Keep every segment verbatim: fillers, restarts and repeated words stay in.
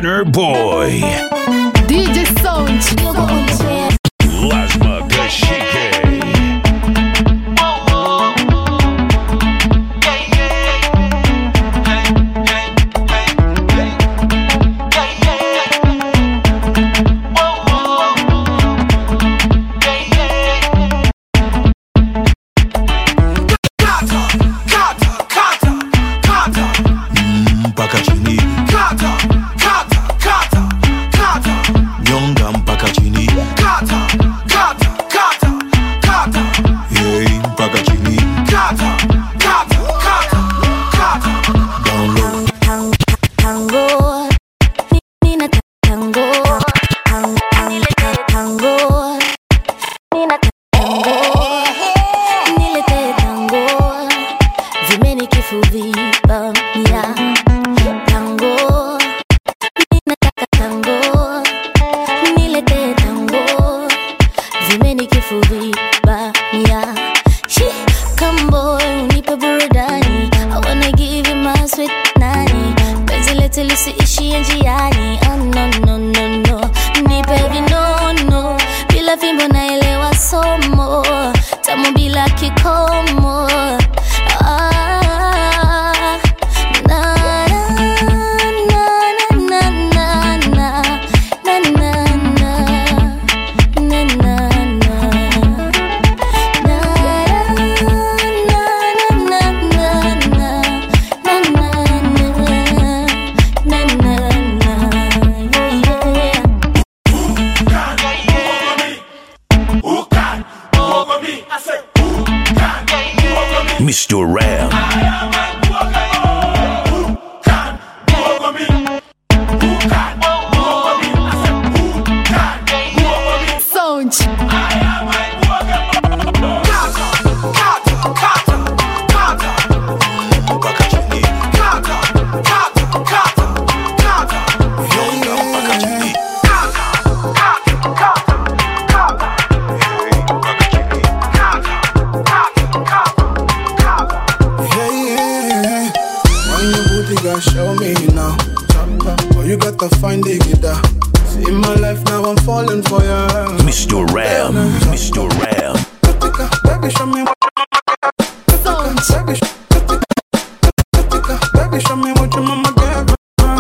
Winner Boy. D J Sound. Lasma Kashike. Mister Ram. Show me now, oh, you got to find the guitar. See my life now, I'm falling for you, Mister Ram, Mister Ram. Baby, show me what baby, baby, show me what your mama gave.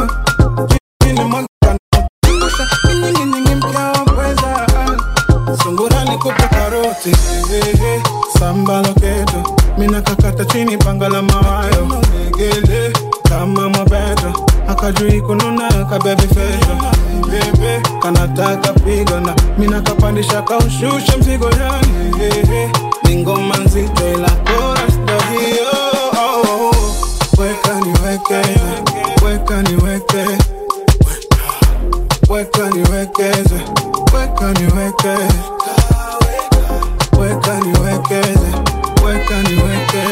Sungurani kupa karoti, samba loketo. Mina kakata chini pangala mawayo. Negele kama mabeto, akajui kununa kabebe feto. Bebe kanataka pigana, mina kapandisha kaushusha mzigo yani. Ningoma nzito ila chorus ndo hiyo. Weka niweke, weka niweke, weka niwekeze, weka niweke, weka niwekeze, weka niweke,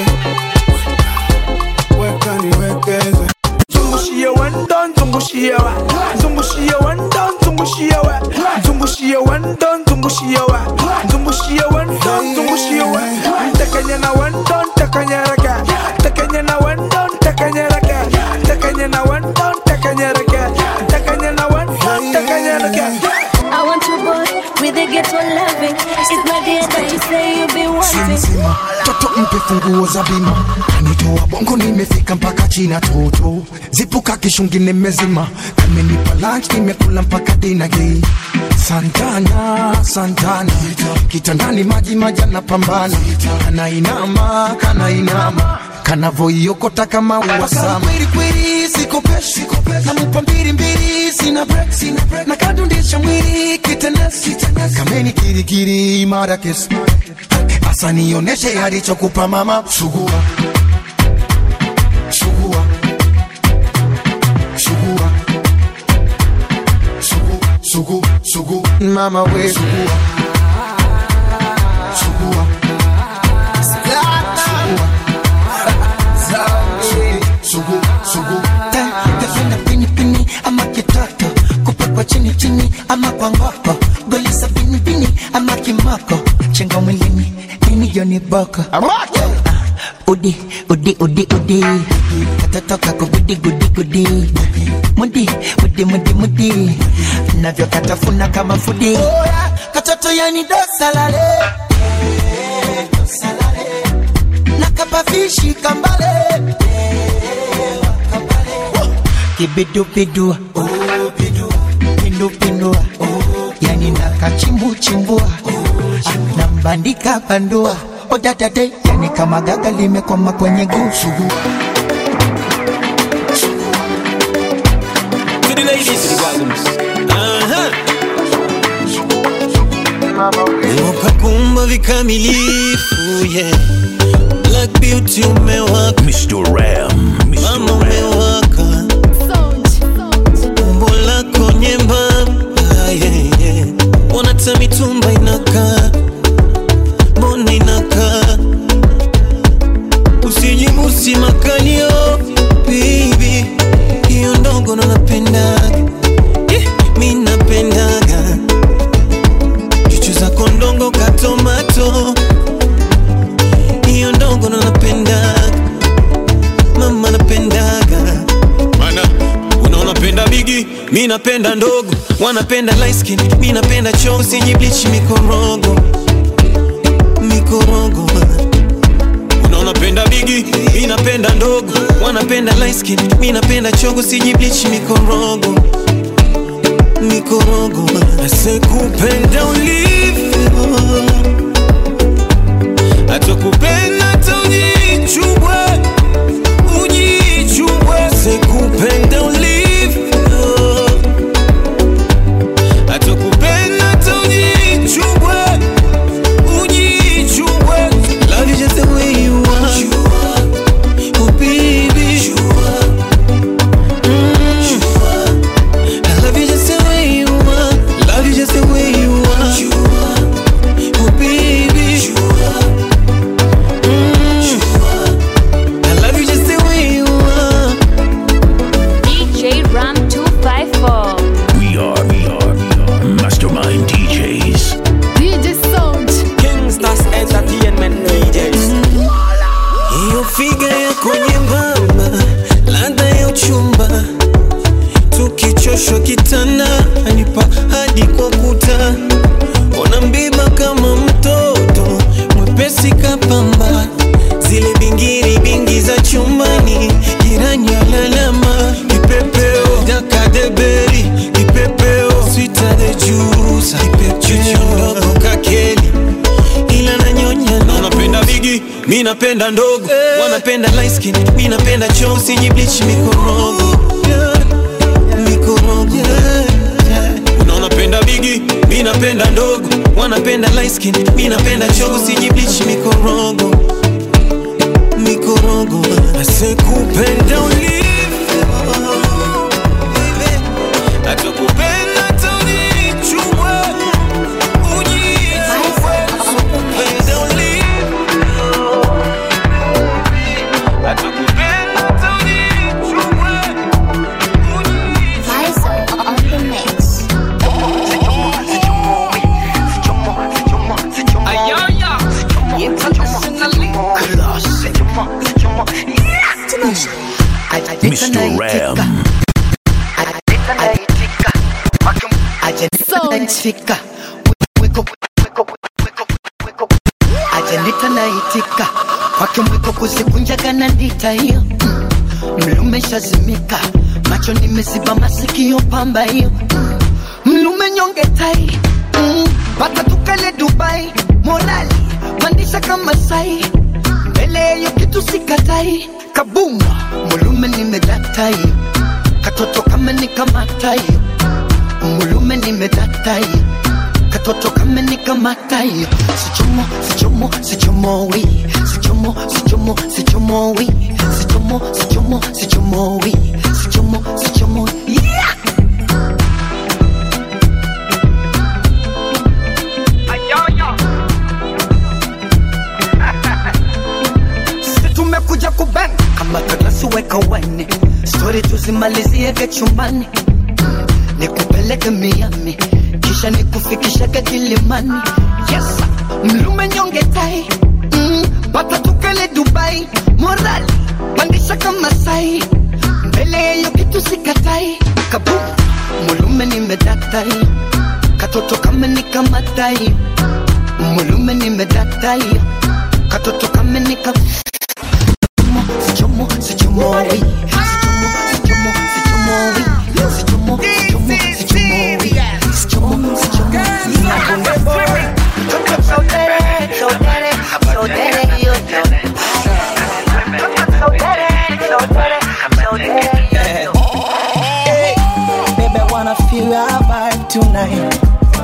weka niwekeze. Zungushia wandon, zungushia wa, zungushia wandon, zungushia wa, zungushia wandon, zungushia wa, zungushia wandon, zungushia wa. Takanya na wandon, takanya raga, takanya na wandon, takanya raga, takanya na wandon, takanya raga, takanya na wandon, takanya raga. I want you boy with a ghetto loving. It's not the that you say you be wanting. Sima, toto mpe funguo za bima. Kanitoa bongo nimefika mpaka China toto. Zipuka kishungi nimezima. Kamenipa lunch nimekula mpaka dinner hii. Santana, Santana. Kitandani maji maji anapambana. Kana inama, kana inama. Kanavoiokota kama uwasama. Kwiri kwiri siko peshi, na mupa mbiri mbiri sina break, sina break. Na kadundisha mwiri kitenesi, kameni kiri kiri mara kesi. Asa nioneshe alichokupa mama. Sugua, sugua, sugua, sugu, sugu, sugu. Mama we sugua, sugua, sugu, sugu. Tafenda pini pini ama kitoto, kupakwa chini chini ama kwa ngoko. Golisa pini pini ama kimoko, chenga mwilini nini yoni boko. udi udi udi udi katoto kako gudi gudi gudi mudi mudi mudi mudi navyo katafuna kama fudi oh yeah. Katoto yani dosalale dosalale nakapafishi kambale kibidu bidu oh bidu pindu pindu oh yani nakachimbu chimbua oh, nambandika bandua oh dadade yani kama gaga limekoma kwenye gusu. To the ladies, the volumes. Uh-huh. Ukakumba vikamilifu, yeah. Black beauty umewaka, Mister Ram, Mister Mama umewaka, umbo lako nyembamba, yeah, yeah. Wanata mitumba inakaa, mbona inakaa, usijibusi makalio, baby. Hiyo ndogo ndo napendaga, yeah, mi napendaga. Chuchu zako ndongo ka tomato, hiyo ndogo ndo napendaga, mama napendaga. Mana, unaona penda bigi, mi napenda ndogo. Wanapenda light skin, mi napenda chongo. Sinyi bleach mikorogo, mikorogo. Unaona penda bigi, mi napenda ndogo. Wanapenda light skin, mi napenda chongo. Sinyi bleach mikorogo, mikorogo. Asekupenda ulivyo, atokupenda hata ujichubwe, ujichubwe. Asekupenda ulivyo, atokupenda hata ujichubwe, ujichubwe. Love you just the way you are, you are. Oh baby, you are. Mm. You are. I love you just the way you are, love you just the way you are, you are. Oh baby, you are. Mm. You are. I love you just the way you are. D J Ram two five four. We are, we are, we are Mastermind D Js. D J Sound. Kingstars Entertainment D Js. Hiyo figa yako nyembamba, ladha ya uchumba, tukichoshwa kitana anipa hadi kwa kuta. Ona mbiba kama mtoto mwepesi kapamba, zile bingiri bingi za chumbani, jirani alalama. Kipepeo daka deberi, kipepeo sweeter the juice, kipepeo ndogo kakeli ila nanyonya. Na unapenda bigi, mi napenda ndogo. Wanapenda light skin, mi napenda chongo. Sinyi bleach mikorogo, mikorogo. Unaona penda bigi, mi napenda ndogo. Wanapenda light skin, mi napenda chongo. Sinyi bleach mikorogo, mikorogo. Asekupenda ulivyo, atokupenda hata ujichubwe, ujichubwe. Asekupenda ulivyo, atokupenda hata ujichubwe, Mister Ram. Ajanita Ajanita naitika kwake mwiko kuzikunjaga na ndita hiyo. Mlume shazimika, macho nimeziba masikio pamba hiyo. Mlume nyonge tai, pata tukale Dubai. Morali, pandisha kama sai, mbele ya kitu sikatai. Kabuma, mulume nimedatai, katoto kama nikamatai. Mulume nimedatai, katoto kama nikamatai. Sichomo, sichomo, sichomo we, sichomo, sichomo, sichomo we, sichomo, sichomo, sichomo we, sichomo, sichomo, yeah. Tumekuja kubang kama tatasi weka wine, story tuzimalizie chumbani. Nikupeleke Miami, kisha nikufikisha Kilimani. Yes, mlume nyonge tai, mm, pata tuka Twendele Dubai, morali, pandisha kama sai. Mbele yo kitu sikatai. Kabu, mulume nimedatai. Katoto kama nikamatai. Mulume nimedatai. Katoto kama nika Sichomo, sichomo, we. Sichomo, sichomo, sichomo, we. Sichomo, sichomo, sichomo, we. Sichomo, sichomo, sichomo, we. So dirty, so dirty, so dirty, you know. So dirty, so dirty, so dirty, you know. Hey, baby, I wanna feel your vibe tonight.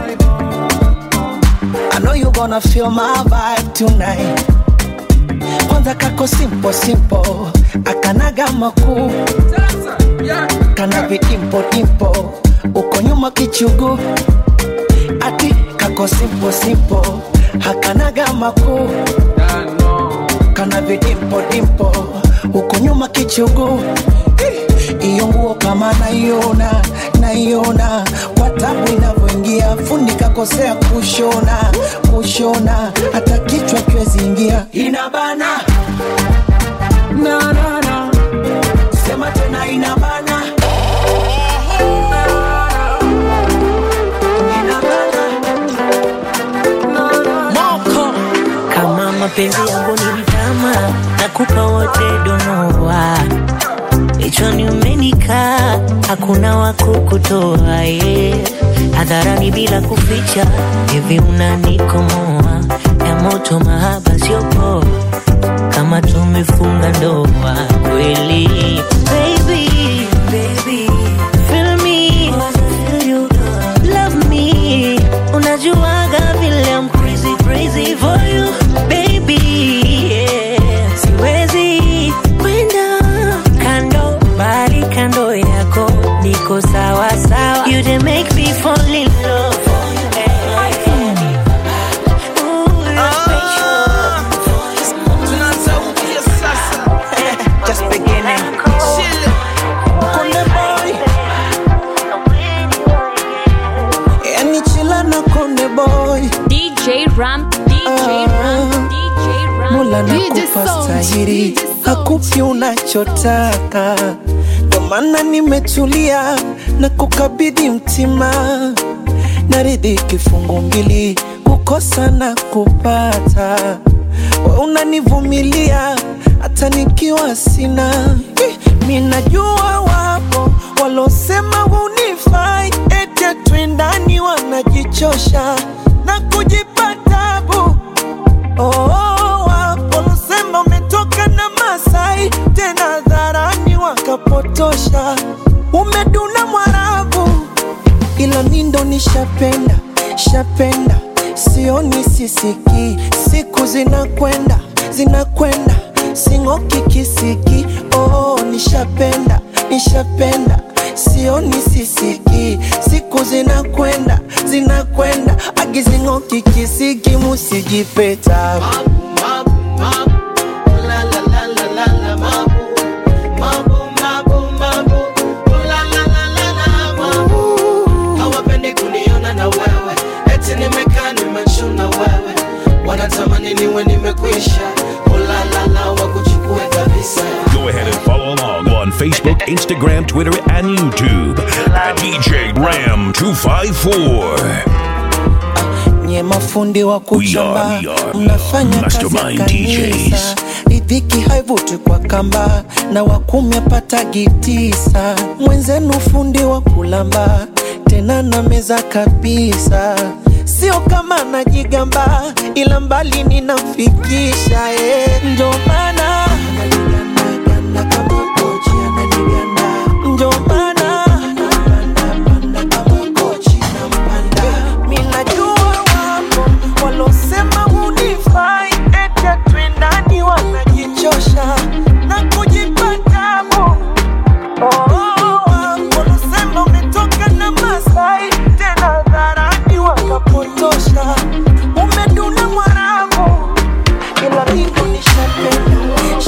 I know you gonna feel my vibe tonight. Kwanza kako simple simple, akanaga makuu, kana vidimpo dimpo, uko nyuma kichugu. Ati kako simple simple, hakanaga makuu, kana vidimpo dimpo, uko nyuma kichugu. Iyo nguo kama naiona, naiona kwa tabu inavyoingia, fundi kakosea kushona, kushona hata kichwa kiwezi ingia. Inabana na na na, sema tena inabana. Moko kama mapenzi yangu ni mtama, nakupa wote donoa. Ichoni umenikaa, hakuna wakukutoa, yeah. Hadharani bila kuficha, hivi unanikomoa. Ya moto mahaba sio poa, kama tumefunga ndoa kweli. Baby, baby, feel me, feel you, love me. Unajuaga vile I'm crazy, crazy for you, baby, yeah. Siwezi kwenda kando, bali kando yako niko sawa sawa. You done make me fall in love. Just beginning. Konde boy, yani chila na Konde boy. D J Ram, D J Ram, D J Ram. Mola nakupa stahiri, hakupi unachotaka. Ndo maana nimetulia na kukabidhi mtima. Naridhi kifungu mbili, kukosa na kupata. Wewe unanivumilia hata nikiwa sina. Mimi najua wapo walosema hunifai, eti twendani wanajichosha na kujipa tabu. Oh, wapo walosema umetoka na Masai, tena dharani wakapotosha. Umeduna Mwarabu, ila mimi ndo nishapenda, shapenda. Sioni sisiki, siku zinakwenda, zinakwenda, singoki kisiki. Oh, nishapenda, nishapenda. Sioni sisiki, siku zinakwenda, zinakwenda, agizingoki kisiki. Musijipeta mabu, mabu, la la la la la la mabu, mabu, mabu, mabu, la la la la la mabu. Hawapendi kuniona na wewe, eti nimekaa nimechuna wewe. Wanatamani niwe nimekwisha, la la la wakuchukue kabisa. Go ahead and follow along on Facebook, Instagram, Twitter, and YouTube at D J Ram two five four. Nye mafundi wa kuchamba, mnafanya kazi ya kanisa. Idhiki haivuti kwa kamba, na wakumi apata gitisa. Mwenzenu fundi wa kulamba, tena na meza kabisa. Sio kama najigamba, ila mbali ninafikisha, eh. Ndo maana ananiganda kama kochi, ananiganda. Ndo maana ananiganda kama kochi na mpanda. Mimi najua wapo walosema hunifai, eti twendani wanajichosha na kujipa tabu. Oh, wapo walosema umetoka na Masai, tena dharani wakapotosha. Umeduna Mwarabu, ila mimi nishapenda,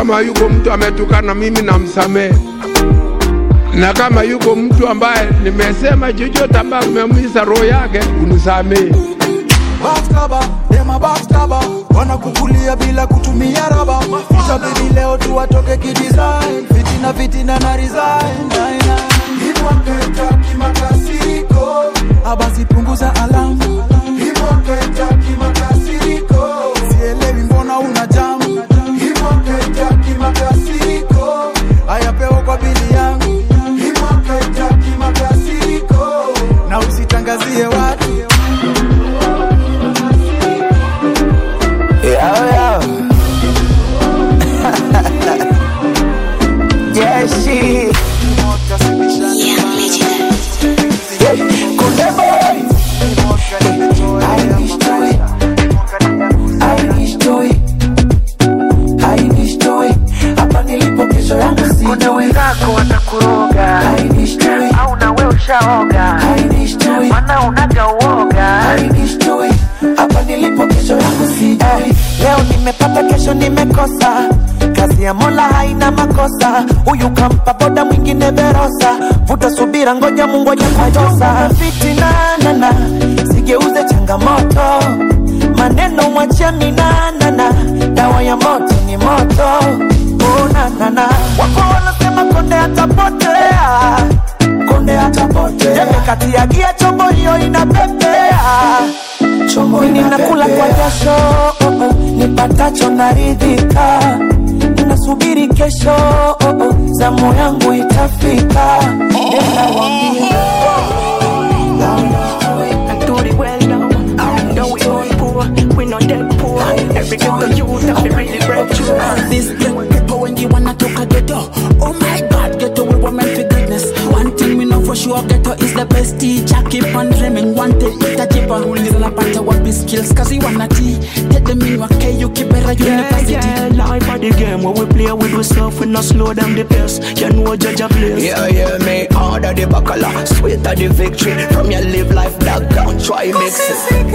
kama yuko mtu ametukana mimi namsamehe, na kama yuko mtu ambaye nimesema chochote ambaye umemwisa roho yake unisamehe. Baskaba, dema baskaba, wanakukulia bila kutumia raba. Itabidi leo tu watoke kidesign, fitina fitina na resign. Hivyo keta kimakasiriko, abasi punguza alamu. Hivyo keta kimakasiriko, sielewi mbona una jamu. Hivyo keta kimakasiriko, ayapewa kwa bili yangu. Hivyo keta kimakasiriko, na usitangazie watu. Yeah, yeah. Yeah, she. Yeah, Kunde boy. I destroy. I destroy. I destroy. Hapa nilipo kesho yangu si. Kuna wenzako watakuroga. I destroy. Au na wewe ushaoga. I destroy. Maana unaga uoga. I destroy. Hapa nilipo kesho yangu si. Hey, leo nimepata kesho nimekosa. Kazi ya Mola haina makosa. Huyu kampa boda mwingine verosa. Vuta subira ngoja Mungu ajakutosa. Fitina nana, sigeuze changamoto. Maneno mwache minana, dawa ya moto ni moto. Oh na na na. Wako wanasema konde atapotea. Konde atapotea. Jeme kati ya gia chombo hiyo inapepea. Chombo ninakula kwa jasho, oh oh, nipatacho naridhika. Ninasubiri kesho, oh oh, zamu yangu itafika. Nenda wambie I do it well now. I know we all poor, we not dead poor. Every ghetto youth have to really break through. This ghetto when you wanna talk a ghetto. Oh my God, ghetto we were meant for goodness. One thing we know for sure, ghetto is the best teacher. Keep on dreaming, one day it a keep on ruling. Listen up and tell what be skills, cause you wanna tea. Take them in your K, you keep it right university. Yeah, yeah, life of the game where we play with ourselves, we not slow down the pace. You know judge a place. Yeah, yeah, me order the bacala, sweet of the victory. From your live life, dog down, try mix it.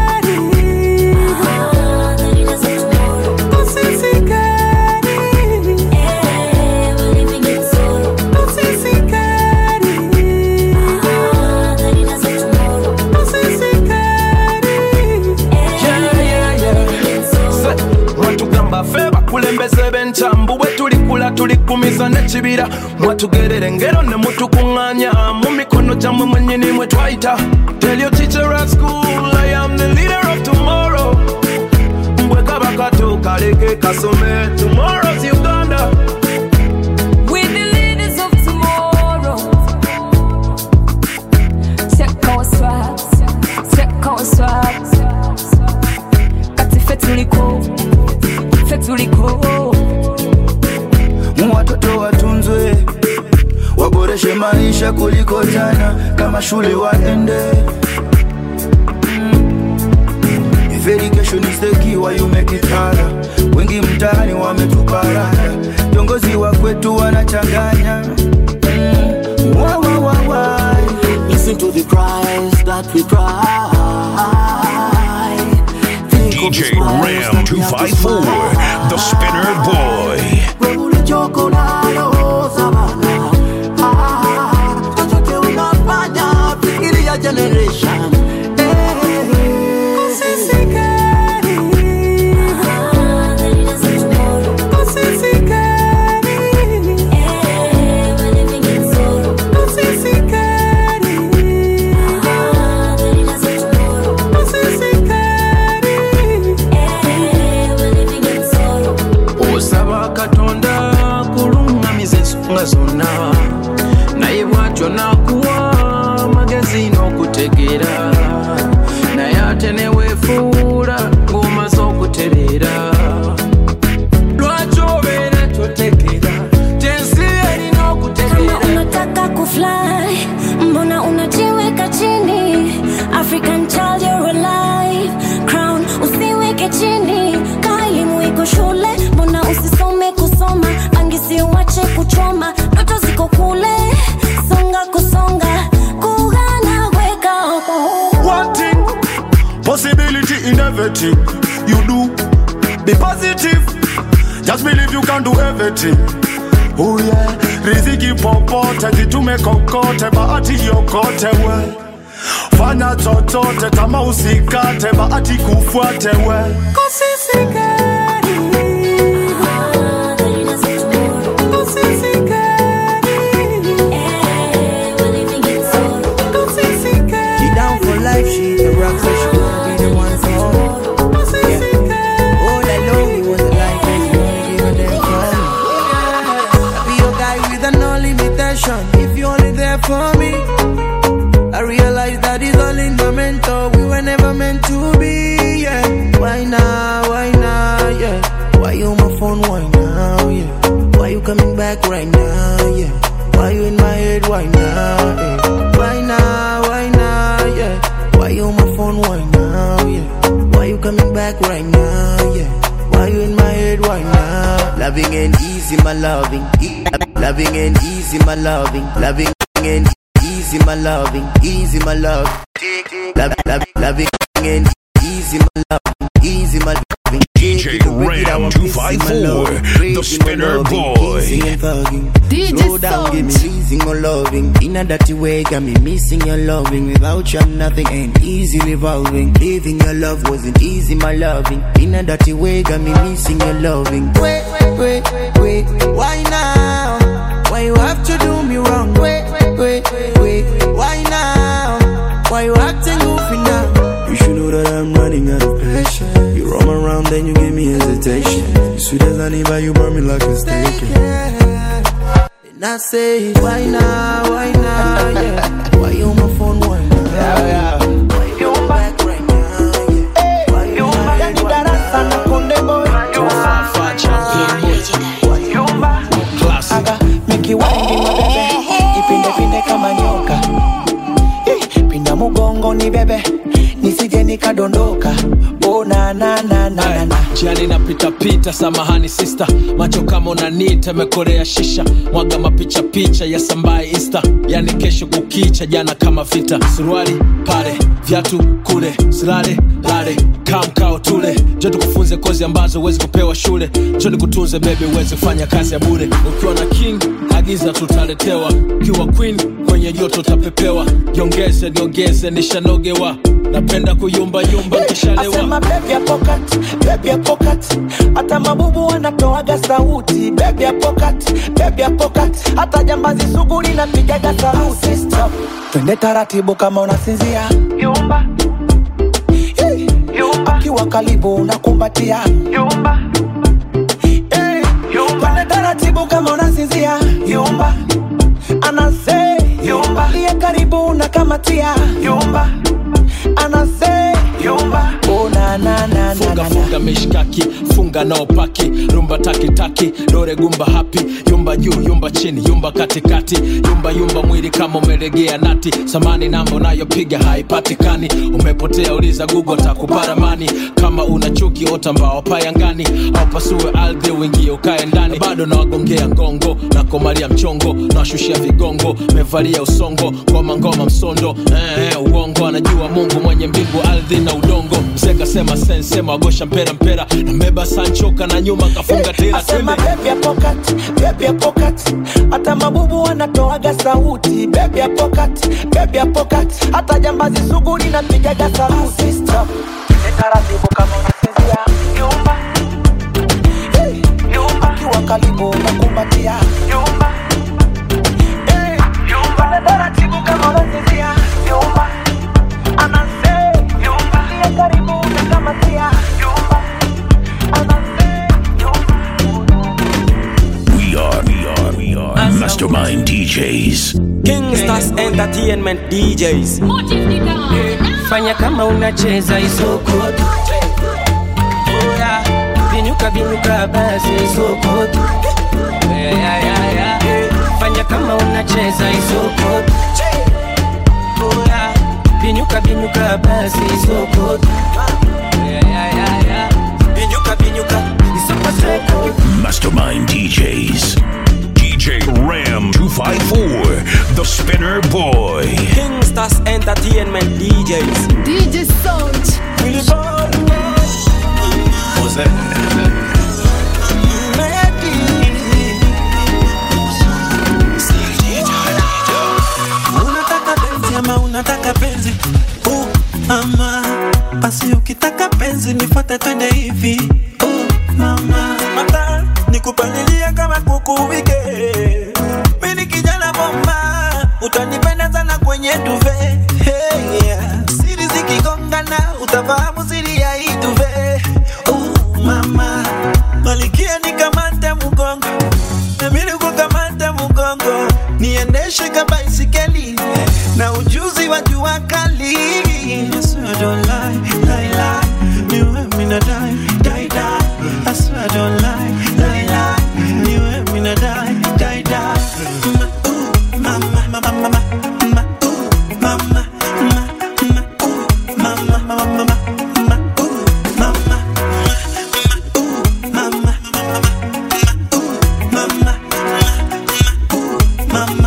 Kulembeze benchambu we tulikula tulikumiza nechibira mwatugerere ngero ne mutukunganya mu mikono jamwe mwenyini mwe twaita. Tell your teacher at school I am the leader of tomorrow. Mbweka bakato kaleke kasome. Tomorrow's Uganda. We're the leaders of tomorrow. Check our swag, check our swag. Kati fetuliko fetuliko. Watoto watunzwe, waboreshe maisha kuliko jana. Kama shule waende. If education is the key, why you make it harder? Wengi mtaani wametuparada. Viongozi wa kwetu wanachanganya. Why, why, why, why? Listen to the cries that we cry. D J Ram two five four, the Spinner Boy. Generation. Zona na ibwacho na kuwa magazine okutegera na yatenewe fura ngoma zo kuterera lwacho bere totegera tensi eri no kutegera. Kama unataka kufly mbona unajiweka chini? African child you're alive, crown usiweke chini. Kaimu iko shule mbona usisome kusoma? Angisi uache kuchoma, ndoto ziko kule. Songa kusonga, kugana weka up. One thing, possibility in everything you do. Be positive, Just believe you can do everything. Oh yeah, riziki popote, jitume kokote, bahati yokote we. Fanya chochote kama usikate, bahati kufuate we. Kusisikari, She down for life, she's a rock, so she gonna be the one for yeah. All alone, was a life, and she gonna give her them fun. Be your guy with no limitation, if you only there for me. I realize that it's all in the mental, we were never meant to be, yeah. Why now, why now, yeah. Why you on my phone, why now, yeah. Why you coming back right now, yeah. Why you in my head, why now, yeah. Why now, why now, yeah. Why you on my phone, why now, yeah. Why you coming back right now, yeah. Why you in my head, why now. Loving and easy, my loving. E- loving and easy, my loving. Loving and easy, my loving. Easy, my love. Love, love, loving and easy, my loving. Easy, my loving. D J Ram two five four, the Spinner Boy. D J Slow down, give me easy my loving. In a dirty way, got me missing your loving. Without you, nothing ain't easy revolving. Living your love wasn't easy, my loving. In a dirty way, got me missing your loving. Wait, wait, wait, why now? Why you have to do me wrong? Wait, wait, wait, why now? Why you acting goofy now? You should know that I'm running out of patience. You roam around, then you give me hesitation. You sweet as honey, but you burn me like a steak. And I say, why now, why now, yeah. Why you on my phone, why now, yeah, yeah. Why you on back right now, yeah. Why you on my head, why now. You are far champion boy. You are class. Aga, make you wine my baby. Ipinde pinde kama nyoka. Pinda mugongo ni bebe. Nisije nikadondoka. Oh na na na na na. Jiani napita pita, samahani sister. Macho kama unanita, mekorea shisha. Mwaga mapicha picha ya sambai insta. Yani kesho kukicha, jana kama vita. Suruali pale, viatu kule. Silale, lale, kamkao tule. Joto kufunze kozi ambazo uwezi kupewa shule. Joni kutunze baby uwezi kufanya kazi ya bure. Ukiwa na king, agiza tutaletewa. Ukiwa queen, kwenye joto tapepewa. Yongeze, niongeze, nishanogewa. Napenda kuyumba yumba kishalewa. Asema baby ya pocket, baby ya pocket. Hata mabubu wanatoaga sauti. Baby ya pocket, baby ya pocket. Hata jambazi sugu linapigaga sauti. Stop. Twende taratibu kama unasinzia. Yumba, hey. Yumba. Kiwa karibu unakumbatia. Yumba, hey. Yumba. Twende taratibu kama unasinzia. Yumba, anase. Yumba. Liye karibu unakamatia. Yumba, anase. Yumba. Oh na na na na. Funga funga mishkaki, funga nao paki. Rumba taki taki, dore gumba happy. Yumba juu, yumba chini, yumba katikati. Yumba yumba mwili kama umeregea nati. Samani namba unayopiga haipatikani. Umepotea uliza Google takupara mani. Kama una chuki ota mbao payangani. Au pasue ardhi uingie ukae ndani. Bado na wagongea ngongo, na komalia mchongo. Na washushia vigongo, mevalia usongo. Ngoma ngoma msondo, eh eh uongo. Anajua Mungu mwenye mbingu ardhi na udongo. Mseka sema sense, magosha mpera mpera. Na meba sanchoka na nyuma kafunga tira. Asema baby ya pocket, baby ya pocket. Hata mabubu wanatoaga sauti. Baby ya pocket, baby ya pocket. Hata jambazi sugu linapigaga sauti. Stop. Taratibu kama unasinzia. Yumba, hey. Yumba. Kiwa karibu unakumbatia. Yumba, hey. Yumba. Taratibu kama unasinzia. Yumba, anase. Yumba. Liye karibu unakamatia. Yumba, anase. We are, we are, we are Mastermind D Js. Kingstars Entertainment D Js. Fanya kama unacheza isoko. Binyuka binyuka basi isoko. Yeah, yeah, yeah, yeah. Fanya kama unacheza isoko. Binyuka binyuka basi isoko. Yeah, yeah, yeah, yeah. Binyuka binyuka isoko. Mastermind D Js. D J Ram two five four, the Spinner Boy. Kingstars Entertainment D Js. D J Sound. Really bad. What's that? swear I don't lie, lie, lie. You and me not die, die, die. Ma, ooh, mama, mama, mama, ma, ooh, mama, ma, ma, ooh, mama, mama, mama, ma, ooh, mama, ma, ooh, mama, mama, mama,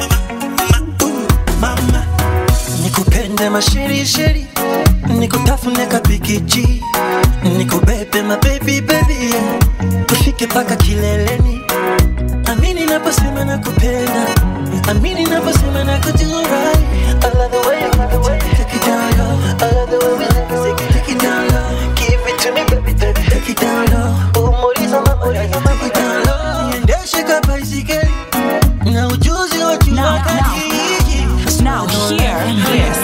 mama. Nikupende mashiri shiri, nikutafune kapikiji, nikubebe my baby baby, tufike paka kileleni. Amini naposema nakupenda, amini naposema nakujua. I love the way you take it down low, I love the way we take it, take it down low. Give it to me baby, baby, take it down low. Umoriza mama, take it down low. Niendeshe kama isikeli, na ujuzi wa chuma kaki. Now hear this.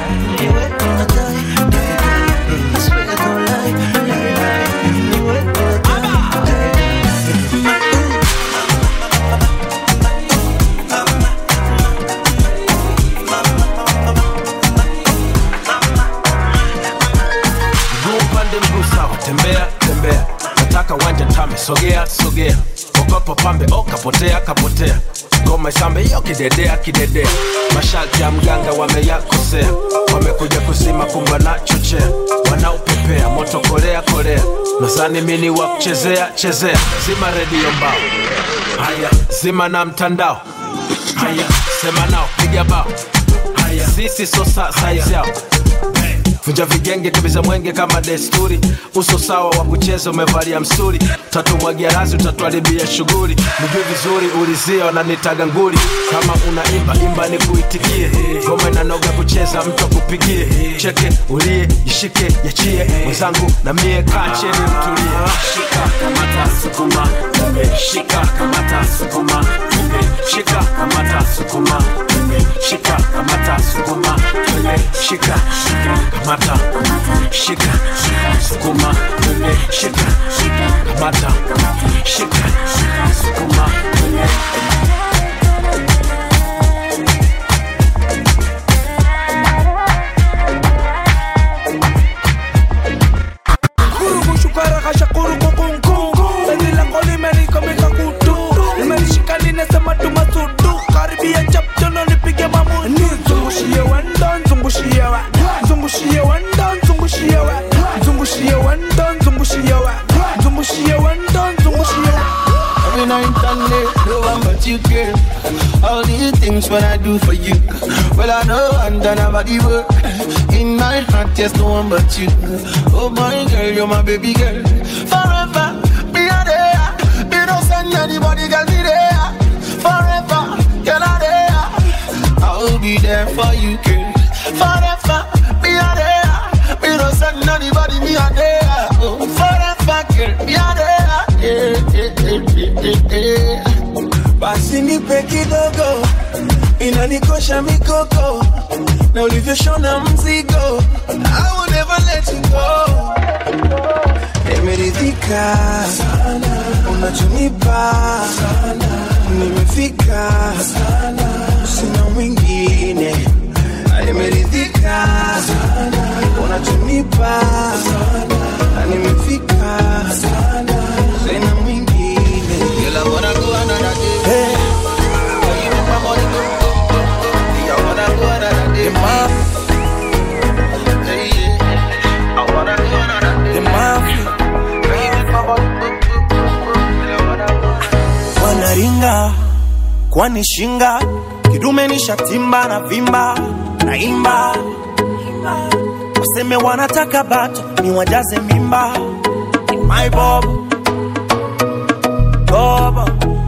Tembea, tembea, nataka wanja tame, sogea, sogea. Okopo pambe, o kapotea, kapotea. Ngoma isambe, yo kidedea, kidedea. Masharti ya mganga wameyakosea, wamekuja kusima kumba na chochea. Wanaupepea, moto kolea, kolea. Nazani mini wa kuchezea, chezea. Zima redio mbao, haya, zima na mtandao. Haya, sema nao, piga bao. Haya, sisi sosa, size yao. Vunja vigenge kibiza mwenge kama desturi. Uso sawa wa kucheza umevalia msuri. Tatu mwagia razi utatuharibia shughuli. Nijue vizuri ulizia wananitaga nguli. Kama unaimba imba ni kuitikie. Ngoma inanoga kucheza mtu akupigie. Cheke ulie jishike yachie. Mwenzangu na mie kacheni mtulie. Shika kamata sukuma, shika kamata sukuma, shika kamata sukuma, shika kamata sukuma, shika kamata, shika sukuma, shika kamata, shika sukuma. Kuru shukara kasha kuru kukungu. Beni lango limeriko mika kutu. Limerishika linesema tumasudu. Karibia chapchono nipige mamudu. Zungushie wendon, zungushie wa. Zungushie wendon, zungushie wa. Zungushie wendon, zungushie wa. Zungushie wendon, zungushie wa. Every night and day, no one but you care. All these things when I do for you. Well, I know I'm done about the work. In my heart, yes, no one but you. Oh my girl, you're my baby girl. Forever, be a there. You don't send anybody, girl, be there. Forever, girl, I'm there. I'll be there for you, girl. Forever, be a there. You don't send anybody, me a there. Oh, forever, girl, be a there. Yeah, yeah, yeah, yeah, yeah. Basi nipe kidogo, inanikosha mikoko. Na ulivyoshona mzigo, I will never let you go. Nimeridhika sana, unachonipa sana. Nimefika sana, sina mwingine. Nimeridhika sana, unachonipa sana. Nimefika sana, sina mwingine. Girl, I wanna go another day. Hey. Where you make my money go, go, go, go. I wanna go another day. The mafia. Hey, yeah. I wanna go another day. The mafia. Where you make my money go, go, go, go. I wanna go. Wanaringa kwani shinga kidume ni shatimba na vimba naimba. Waseme wanataka bato ni wajaze mimba. My bob Bobo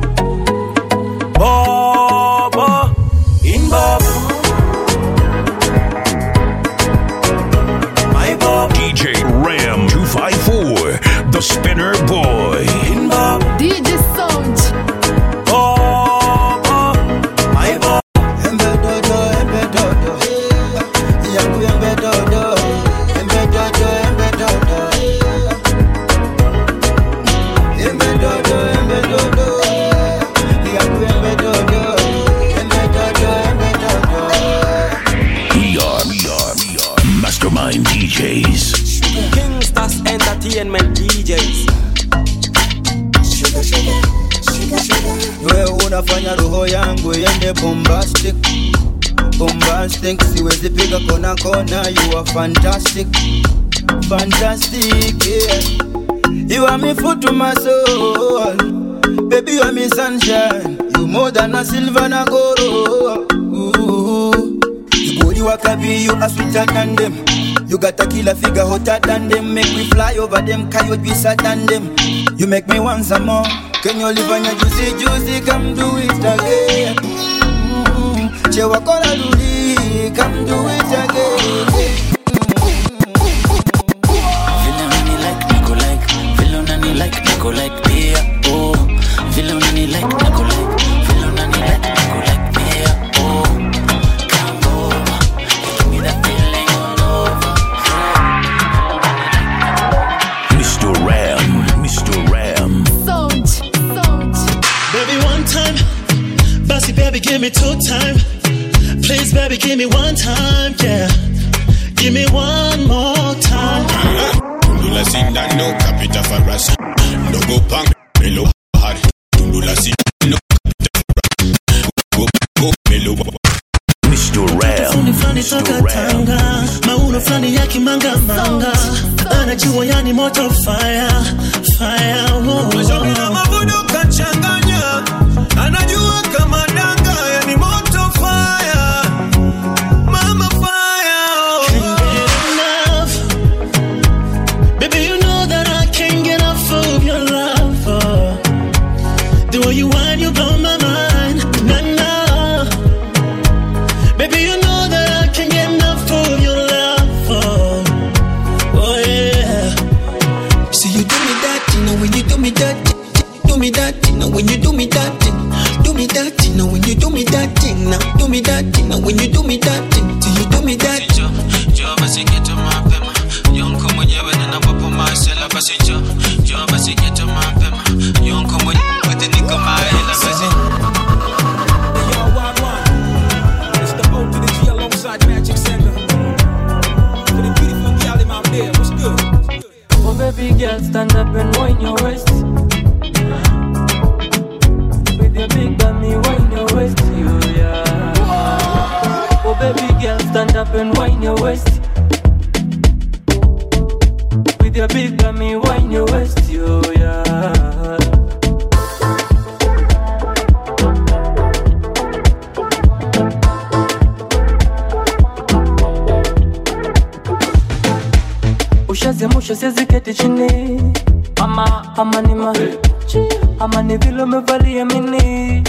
Bobo in Bob. My Bob D J Ram two five four, the Spinner Boy. in Bob D J Sound. Bobo My Bob Embe dodo, embe dodo. Yangu embe dodo. Embe dodo, embe dodo. Embe dodo, embe dodo. Yangu embe dodo. Embe dodo, embe dodo. We are, we are, we are Mastermind D Js. Kingstars Entertainment D Js. unafanya roho yangu iende bombastic, bombastic. Siwezi piga kona kona, you are fantastic, fantastic, yeah. You are me food to my soul, baby you are me sunshine. You more than a silver and a gold. Ooh. You body wakabi, you are sweeter than them. You got a killer figure hotter than them. Make me fly over them, coyote be sad than them. You make me want some more. Can you live on your juicy, juicy, come do it again. Mm-hmm. Chewa kola luli, come do it again. Villain like, Nico like, villain like, Nico like, yeah, oh. Villain like, Nico like, villain like, Nico like, yeah, oh. Come over, give me that feeling all over. Mister Ram, Mister Ram. Sound, sound. Baby, one time. Bossy, baby, give me two time. Please, baby, give me one time, yeah. Give me one more time. Tundula sinda no capita for us. No go punk, melo hard. Tundula sinda no capita for us. Go, go, melo. Mister Ram, Mister Ram. Mauno flani ya kimanga manga. Anajua yani moto fire, fire. Majomi na mavuno kachanganya. Anajua kama danga yani moto fire. Mama fire. Can't get enough. Baby, you know that I can't get enough of your love. Oh. The way you whine, you blow my mind. Nah, nah. Baby, you know that I can't get enough of your love. Oh, oh yeah. See you do me that, you know when you do me that, do me that, you know when you do me that, do me that, you know when you do me that thing, now do me that, you know when you do me that thing, see you do me that. Yo basi geto mapema, yonko mwenyewe na wapo masela basi jo, yo basi geto mapema, yonko mwenyewe wote niko maela basi. Yo, Wagwan, it's the O to the G alongside Magic Sender. For the beautiful gal in my bed, what's good? Oh baby girl, stand up and wind your waist. With your big bummy, wind your waist, you yeah. Oh baby girl, stand up and wind your waist. With your big bummy, wind your waist, you yeah. Ushazimusha siwezi keti chini. Ama, ama ni ma ama ni vile umevalia mini.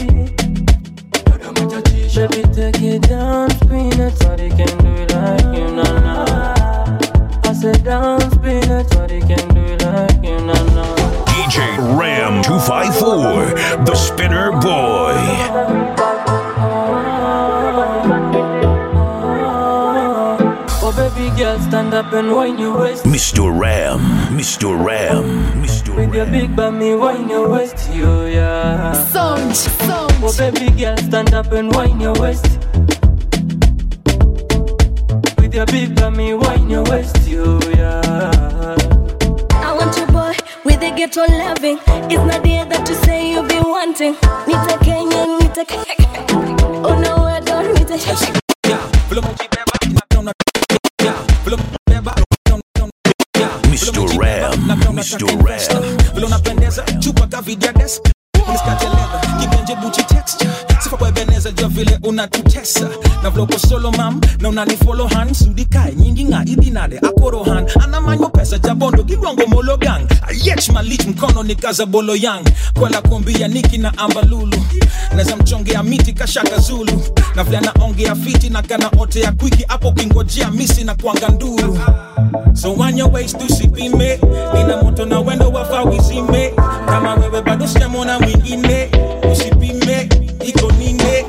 Baby take it down, spin it, nobody can do it like you, na na. I said down, spin it, nobody can do it like you, na na. D J Ram two five four, the Spinner Boy. Oh baby girl, stand up and wind your waist. Mister Ram, Mister Ram, Mister With your big bummy, wind your waist, you yeah. Sound, sound. Oh baby girl, stand up and wind your waist. With your big bummy, wind your waist, you yeah. I want your boy with a ghetto loving. It's not the that you say you be wanting. Need a Kenyan, need a Kenyan. Oh no, I don't need a Mister Ram, Mister Ram. Vile unapendeza, chupa kavidia desk. Uliskateleza, kibenje buchi texture. Sifa kwa beneza, jua vile unatutesa. Na vloko solo mam, na unanifollow hand. Sudikae, nyingi nga idinade, akoro hand. Anamanyo pesa, jabondo, kigongo molo gang. Ayech malich, mkono ni kaza bolo yang. Kwa la kumbia Niki na Ambalulu. Neza mchongea miti kashaka Zulu. Na vile naongea fiti na kana ote ya kwiki. Apo kingojea misi na kuanga nduru. So on your waist to sipime. Nina moto na wendo wafa wizime. Kama wewe bado siyamona mwingine. Usipime, iko nine.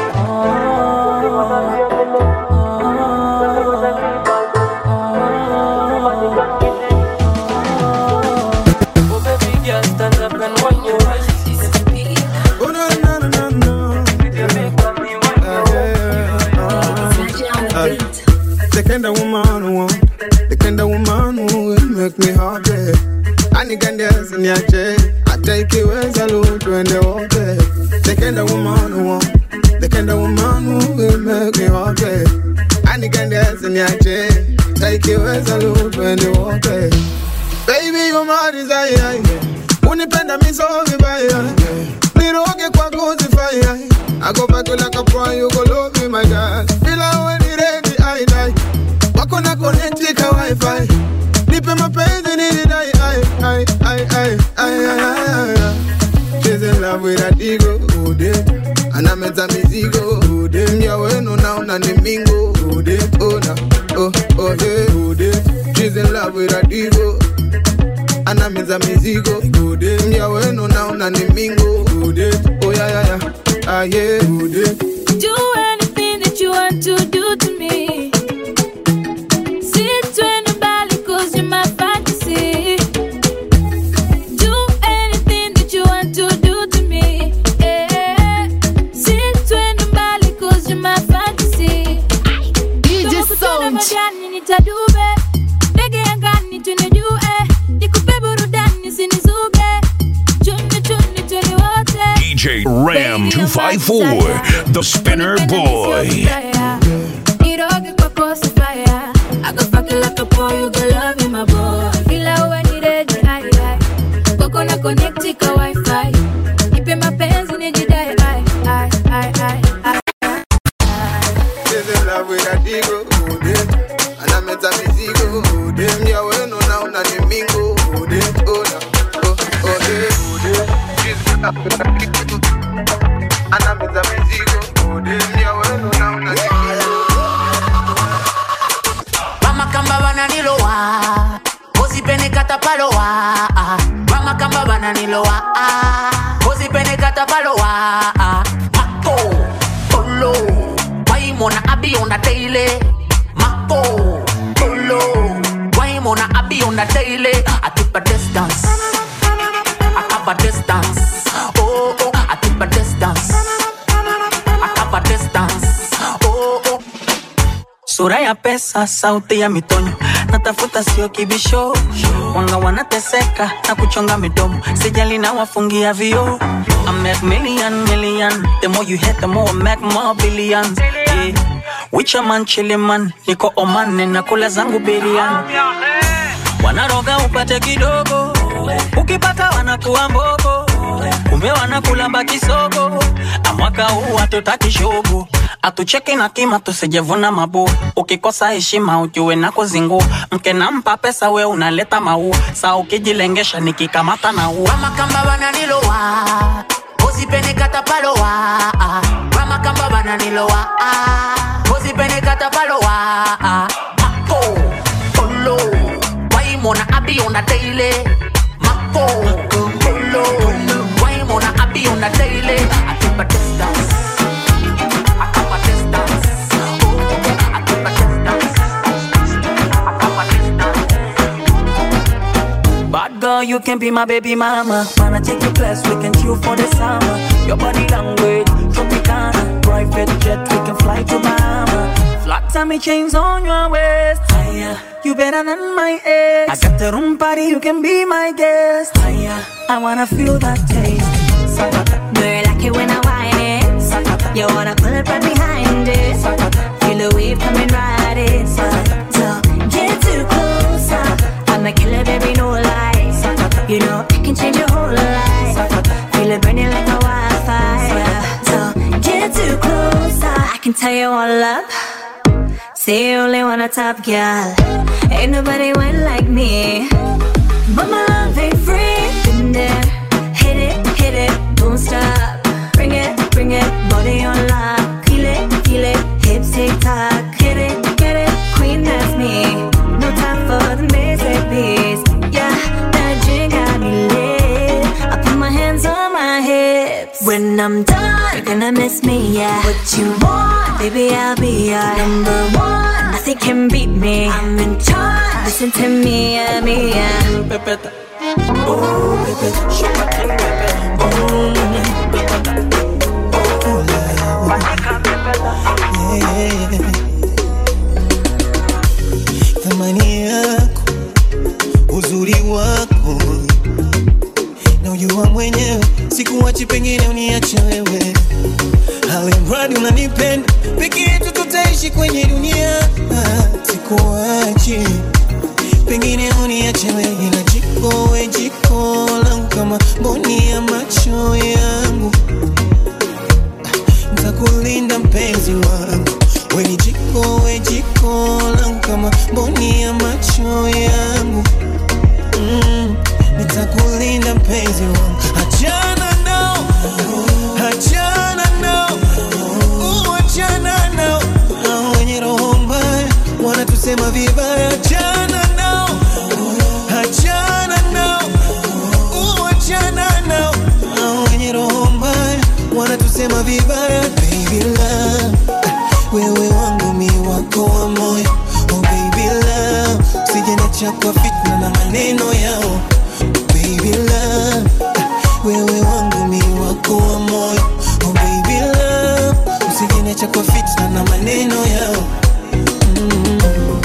Oh baby girl, stand up and wind your waist. Oh no no no no no. With your big bummy, wind your waist. The kind of woman who want, the kind of woman who will make me happy. And you can dance in your chair. I take you as a loot when they walk there. the kind of woman who want, the kind of woman who will make me happy. And the kind of dance in your chair, take you as a loop when you walk away. Baby, you're my desire. Unipenda me so vibaya. Niroge kwa gozi fire. I go back like a pro, you go love me, my God. Feel like when you ready, I die. Wako na connect ka wifi. Nipe mapenzi nini dai, I, I, I, I, I, I, I. She's in love with a digo, oh day. And I'm at a mizigo, oh day. Mjawe no na una ni mingo, oh day. Oh na, oh, oh day, oh day. She's in love with a digo. And I'm at a mizigo, oh day. Mjawe no na una ni mingo, oh day. Oh yeah, yeah, yeah. Ah yeah, oh day. Do anything that you want to do to me. Sit in the valley cause you're my fantasy. Do anything that you want to do to me. Yeah. Sit in the valley cause you're my fantasy. D J Sound. Nitadube. Dege angani tunijue. Nikupe burudani sinizuge. Chuni chuni chuni wote. D J Ram two five four, the Spinner Boy. Niroge kwa kosa fire. I go fuck you like a boy, you go love me my boy. Ila uwe ni ready, aye aye. Koko na connecti ka wifi. Nipe mapenzi nijidai, aye aye aye aye aye. She's in love with a digo, oh day. And I'm at a mizigo, oh day. Mjawe no na una ni mingo, oh day. Oh na, oh, oh day, oh day. She's in love with a digo. And I'm at a mizigo, oh day. Mjawe no na una ni mingo. Mama kamba bananilowa, kozi pene katapalowa. Mama kamba bananilowa, kozi pene katapalowa. Mako, polo, why mona abi on the daily. Mako, polo, why mona abi on the daily. I keep a distance, I keep a distance. Oh oh, I keep a distance, I keep a distance. Oh oh. Sura ya pesa, sauti ya mitonyo. Natafuta sio kibisho. Wanga wanateseka na kuchonga midomo. Sijali na wafungia vio. I make million, million. The more you hit, the more I make more billions. Yeah. Which a man chili man. Niko Oman na kula zangu biriani. Wanaroga upate kidogo. Ukipata wanakuwa mbogo. Kumbe wanakula mbaki sogo. Amwaka huu hatutaki shogo. Atucheke na kima tusijevuna mabu. Ukikosa heshima ujue na kuzingu. Mke nampa pesa we unaleta mau. Sa ukijilengesha nikikamata na u. Mama kamba bananilowa, kozi pene katapalowa. Mama kamba bananilowa, kozi pene katapalowa. Mako, polo, why mona abi on the daily. Mako, polo, why mona abi on the daily. I keep a distance. Bad girl, you can be my baby mama. Wanna take your class, we can chill for the summer. Your body language, Tropicana. Private jet, we can fly to Bahama. Flat tummy chains on your waist. Higher, you better than my ex. I got the room party, you can be my guest. Higher, I wanna feel that taste. Sakata. Do you like it when I whine it? Sakata. You wanna pull it right behind it? Sakata. Feel the wave coming right in. Sakata. So get too close. I'm a killer, baby, no lie. You know I can change your whole life. Feel it burning like a wildfire. So get too close, I can tell you all up. Say you only want a top girl. Ain't nobody went like me. But my love ain't free. Been there, hit it, hit it, don't stop. Bring it, bring it, body on lock. Feel it, feel it, hips tick tock. Hit it, get it, queen that's me. No time for the basic beats. Yeah, that drink got me lit. I put my hands on my hips. When I'm done, you're gonna miss me, yeah. What you want, baby, I'll be your number one. Nothing can beat me. I'm in charge. Listen to me, yeah, me, yeah. Pepeta, oh, pepeta, shopata, pepeta, oh, pepeta, oh, yeah. Thamani yako, uzuri wako. Now you unajua mwenyewe sikuachi, pengine uniache wewe. Alimradi unanipenda, peke yetu tutaishi kwenye dunia. Ah, sikuachi, pengine uniache wewe. Ila jiko we jiko langu kama mboni ya macho yangu, nitakulinda mpenzi wangu. We ni jiko we jiko langu kama mboni ya macho yangu. Mm, nitakulinda mpenzi wangu. Achana nao, achana nao, uachana nao, hao wenye roho mbaya wanatusema vibaya. Achana nao, achana nao, uachana nao, hao wenye roho mbaya wanatusema vibaya. Baby love, wewe wangu mi wako wa moyo. Oh baby love, usijeniacha kwa fitna na maneno yao. Baby love, wewe wangu mi wako wa moyo. Oh baby love, usijeniacha kwa fitna na maneno yao. Mm.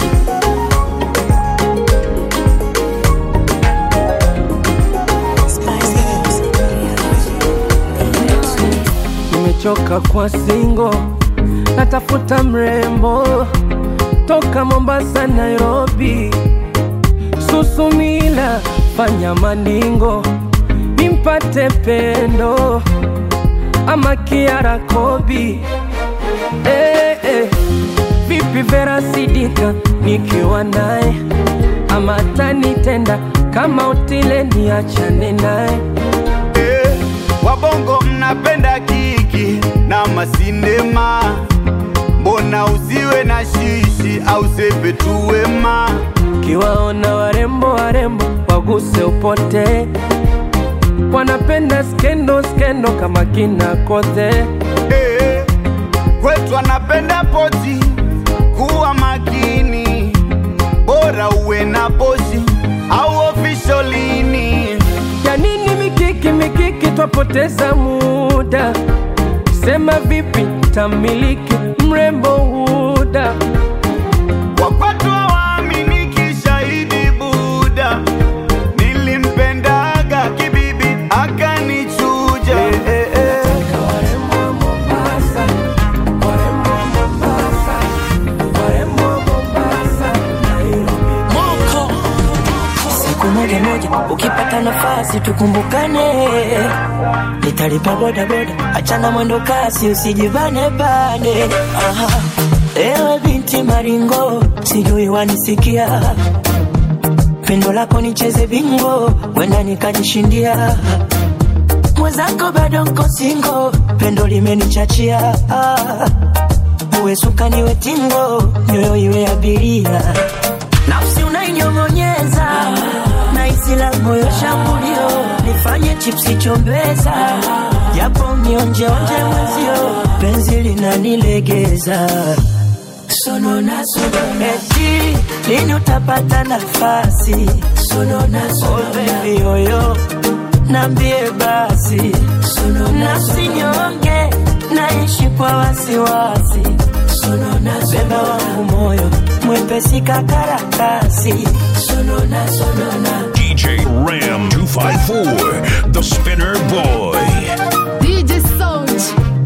Nimechoka kwa singo, natafuta mrembo toka Mombasa, Nairobi, Susumila, fanya maningo nimpate pendo ama Kiara Kobi. Eh, eh. Vipi Vera Sidika nikiwa naye, ama tanitenda kama Otile niachane naye. Eh, wabongo mnapenda kiki na masindema, mbona usiwe na shishi au sepe tu wema. Kiwaona warembo warembo waguse upote, wanapenda skendo skendo kama kina Kote. Eh, kwetu wanapenda poti, kuwa makini, bora uwe na poshi au officialini. Ya nini mikiki mikiki twapoteza muda, sema vipi tamiliki mrembo Huda. Wakwatu waaminiki shahidi Buda, nilimpendaga kibibi akanichuja. Eh, eh, eh. Siku moja moja ukipata nafasi tukumbukane, nitalipa boda boda, achana mwendo kasi usijibane bane. Aha, ewe binti maringo, sijui wanisikia, pendo lako nicheze bingo, wenda nikajishindia. Mwenzako bado nko singo, pendo limenichachia. Ah, uwe suka niwe tingo, nyoyo iwe abiria. Nafsi unainyong'onyeza, na isi la moyo shambulio, nifanye chipsi chombeza, japo nionje onje mwezio, penzi linanilegeza. Sonona sonona, eti lini utapata nafasi? Sonona sonona, oh baby yoyo, nambie basi. Sonona sinyonge, naishi kwa wasiwasi. Sonona sonona, beba wangu moyo, mwepesi kakarakasi. Sonona sonona, D J Ram two five four, the Spinner Boy. D J Sound.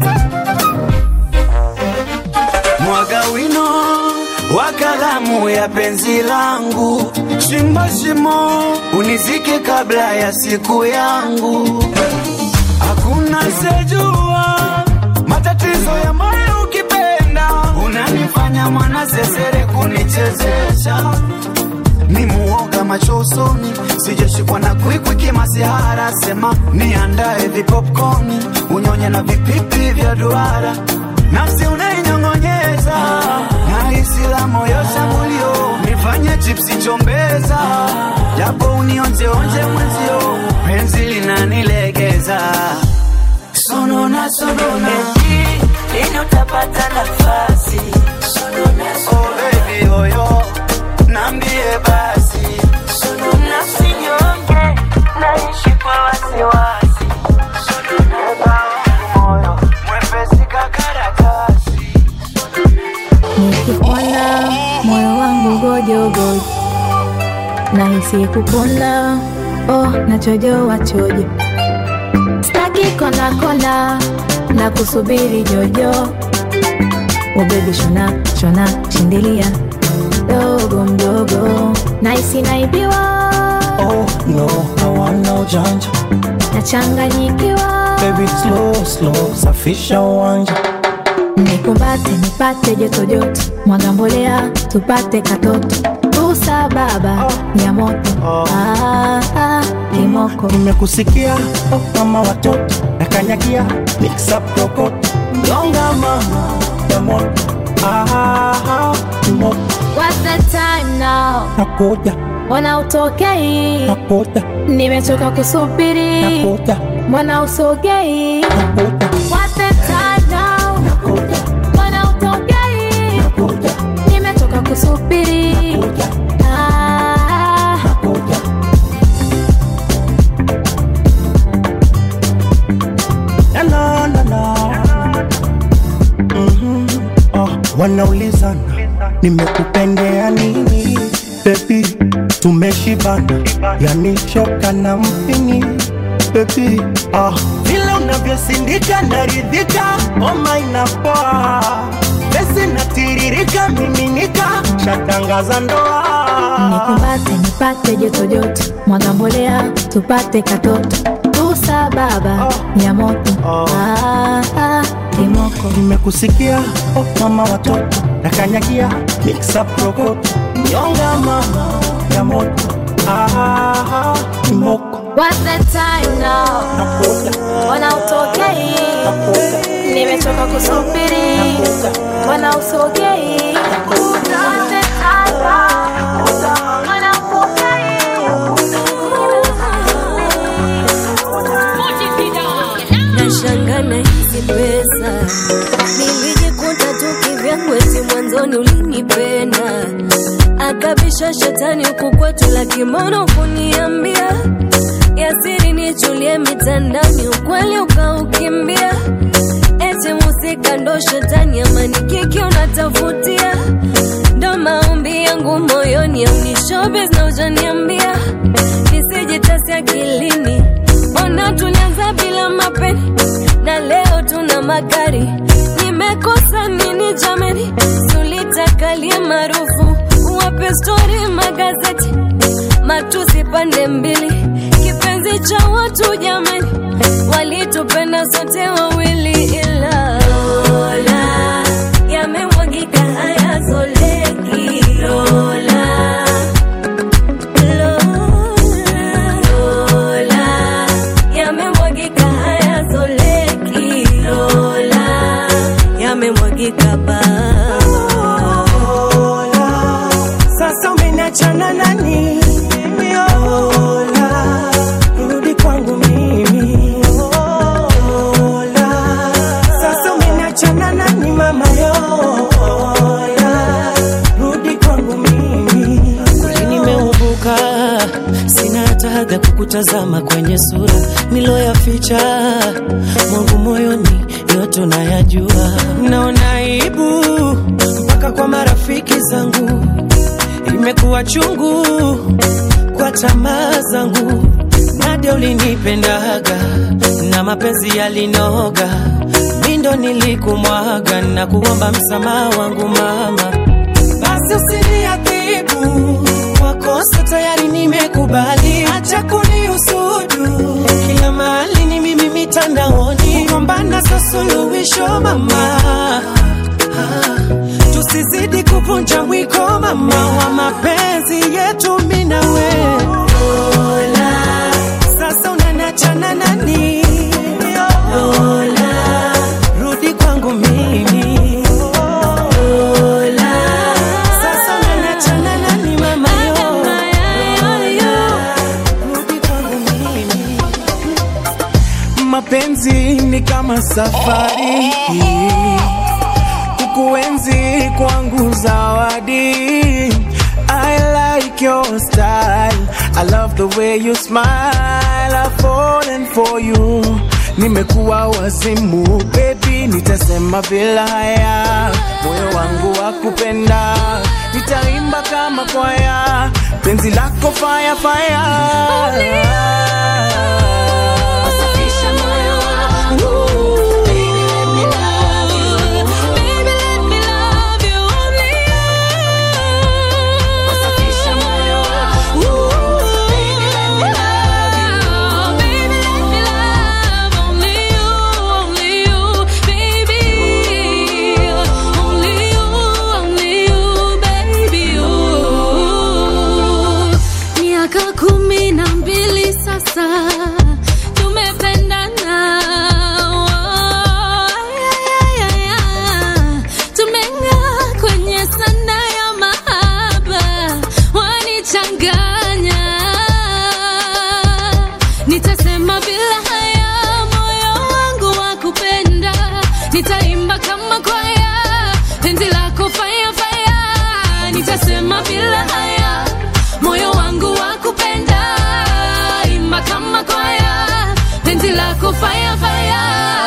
Mwaga wino wa kalamu ya penzi langu, shimba shimo unizike kabla ya siku yangu. Hakuna sejua matatizo ya moyo ukipenda, unanifanya mwana sesere kunichezesha. Ni muoga macho usoni, sijashikwa na kwikwi kimasihara. Sema niandae vipopcorni, unyonye na vipipi vya duara. Nafsi unainyong'onyeza, na hisi la moyo shambulio, nifanye chipsi chombeza, japo unionje onje mwenzio, penzi linanilegeza. Sonona sonona, eti lini utapata nafasi? Sonona sonona, oh baby yoyo, nambie basi. Sonona sinyonge, naishi kwa wasiwasi. Sonona moyo, mwepesi kakarakasi. Nikikuona moyo wangu gojo gojo, nahisi kupona, oh nachojo wachojo. kona kona na kusubiri jojo. Oh baby shona shona shindilia dogo mdogo naisi naibiwa. Oh no, I want no janja. Nachanganyikiwa. Baby slow slow safisha uwanja. Nikumbate nipate joto joto, mwaga mbolea tupate katoto. Usa baba oh. ya moto oh. ah, ah, kimoko. Nimekusikia oh mama watoto nakanyagia mix up rokoto. Yonga mama ya moto ah, ah, kimoko. What's the time now? Nakuja. Mbona utokei? Nakuja. Nimechoka kusubiri. Nakuja. Mbona usogei? Nakuja. What's the time now? Nakuja. Mbona utokei? Nakuja. Nimechoka kusubiri. Nakuja. Ah. Nakuja. La la la la. Mhm. Oh, wanaulizana nimekupendea nini? Baby, tumeshibana, yani shoka na mpini. Baby, ah, vile unavyosindika naridhika, oh my napoa. Besi natiririka, miminika, shatangaza ndoa. Nikumbate nipate joto joto, mwaga mbolea tupate katoto. Usa baba oh. ya moto oh. ah, ah, kimoko. Nimekusikia oh mama watoto nakanyagia mix up rokoto. Yonga mama ya moto ah, ah, kimoko. What's the time now? Nakuja. Mbona utokei? Nakuja. Nimechoka kusubiri. Nakuja. Mbona usogei? Nakuja. What's the time now? Nakuja. Mbona utokei? Nashanga na hizi pesa nilijikuta tukivyangu eti mwanzoni ulinipenda. Akabisha shetani huku kwetu la kimono kuniambia yasiri nichulie mitandani, ukweli ukaukimbia. Eti musika ndo shetani amani kiki unatafutia. Ndo maombi yangu moyoni au ni showbiz na ujaniambia nisijitasi akilini. Ona tulianza bila mapeni na leo tuna magari. Nimekosa nini jamani? Sulitakalie maarufu wape story magazeti, matusi pande mbili, kipenzi cha watu jamani. Walitupenda sote wawili ila Lola yamemwagika haya zoleki. Lola Lola yamemwagika haya zoleki. Lola yamemwagika ba. Sasa umeniachana nani? Lola, rudi kwangu mimi. Lola, sasa umeniachana nani mama? Lola, rudi kwangu mimi. Kweli nimeubuka, sina hata hadhi kukutazama kwenye sura niloyaficha mwangu moyoni, yote unayajua. Naona aibu mpaka kwa marafiki zangu, imekuwa chungu kwa tamaa zangu. Nade ulinipendaga na mapenzi yalinoga, mindo nilikumwaga na kuomba msamaha wangu mama. Basi usiniadhibu kwa kosa tayari nimekubali, acha kuniusudu kila mahali ni mimi mitandaoni. Kugombana sio suluhisho mama, tusizidi kuvunja mwiko mama wa mapenzi yetu mimi na wewe. Lola, sasa unaniachana nani? Lola, rudi kwangu mimi. Lola, sasa unaniachana nani mama? Rudi kwangu mimi. Mapenzi ni kama safari, kukuenzi kwangu zawadi. I like your style, I love the way you smile, I've fallen for you. Nimekuwa wazimu baby, nitasema bila haya, moyo wangu wa kupenda, nitaimba kama kwaya, penzi lako fire fire. Wasafisha moyo wangu lako fire fire.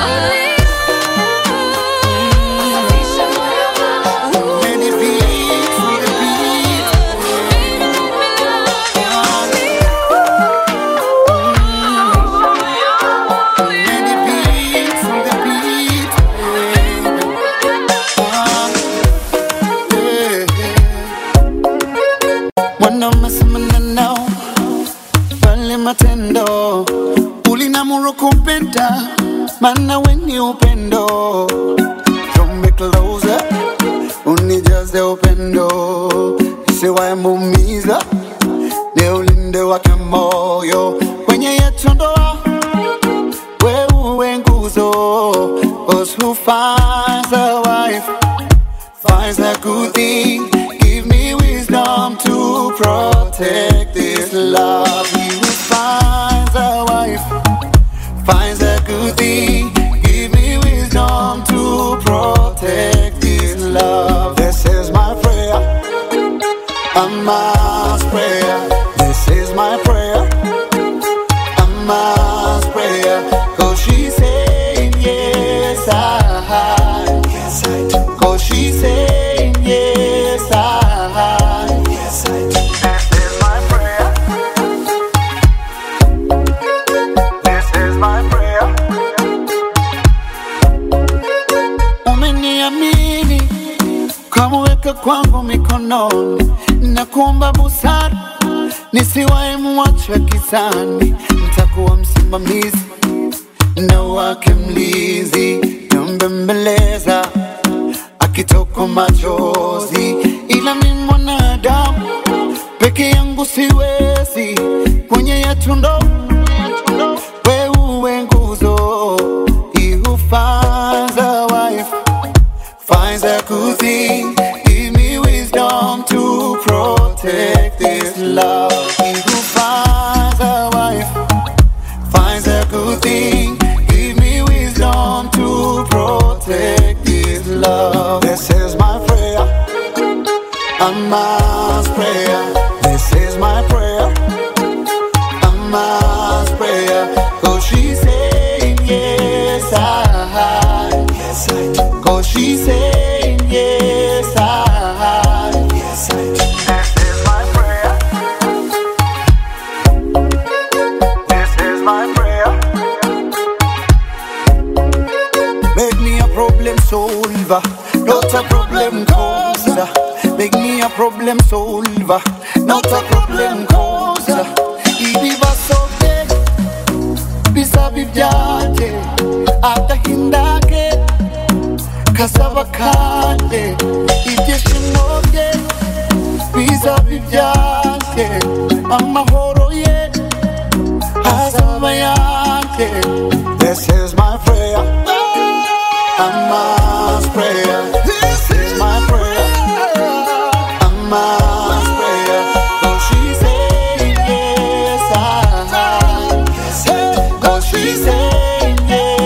Matendo ulinamuru kupenda mana weni upendo. Draw me closer unijaze upendo isiwae mumiza ni ulinde wake moyo kwenye yetu ndoa wewe nguzo. Cause who finds a wife finds a good thing. Give me wisdom to protect this love. Finds a wife, finds a good thing. Give me wisdom to protect this love. This is my prayer, a mass prayer. This is my prayer, a mass prayer. Cause she's saying yes I, yes I do. Cause she's saying yes I, yes I do. Kwangu mikononi na kuomba busara nisiwae muache kisani. Nitakuwa msimamizi na wake mlizi, nambembeleza akitoka machozi. Ila mimi mwanadamu peke yangu siwezi, kwenye yetu ndo wewe nguzo. He who finds a wife finds a good thing. To protect this love. He who finds a wife finds a good thing. Give me wisdom to protect this love. This is my prayer, a mass prayer. This is my prayer, a mass prayer. Cause she's saying yes I, yes I do. Cause she's saying yes I. Solver, not a problem causer. Make me a problem solver, not a problem causer. Ibi basoke, bisa bibyate, ata hindake, kasaba kande. Ije shimoke, bisa bibyate, amahoro ye, asaba yake. This is my prayer, a mass prayer. This is my prayer, a mass prayer. Cause she's saying yes I, cause she's saying yes